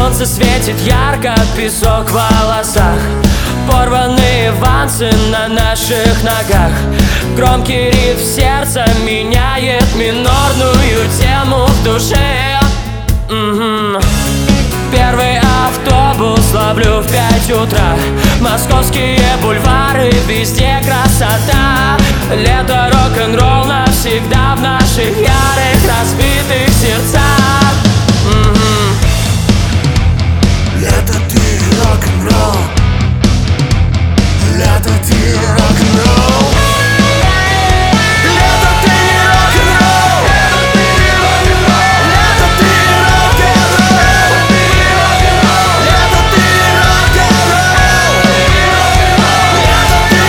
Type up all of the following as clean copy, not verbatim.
солнце светит ярко, песок в волосах, порванные вансы на наших ногах. Громкий риф сердца меняет минорную тему в душе. Первый автобус ловлю в 5 утра. Московские бульвары, везде красота. Лето, рок-н-ролл навсегда в наших ярых разбитых сердцах. Лето, ты рок-н-ролл. Лето, ты рок-н-ролл. Лето, ты рок-н-ролл. Лето, ты рок-н-ролл. Лето, ты рок-н-ролл. Лето, ты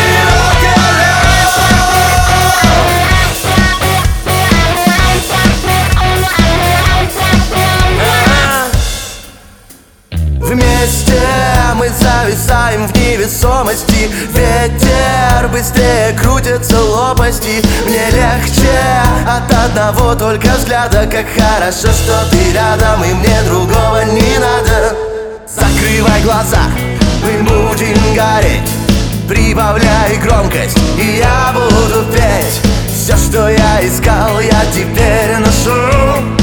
рок-н-ролл. Вместе мы зависаем в невесомости. Ветер быстрее крутится лопасти. Мне легче от одного только взгляда. Как хорошо, что ты рядом, и мне другого не надо. Закрывай глаза, мы будем гореть. Прибавляй громкость, и я буду петь. Все, что я искал, я теперь ношу.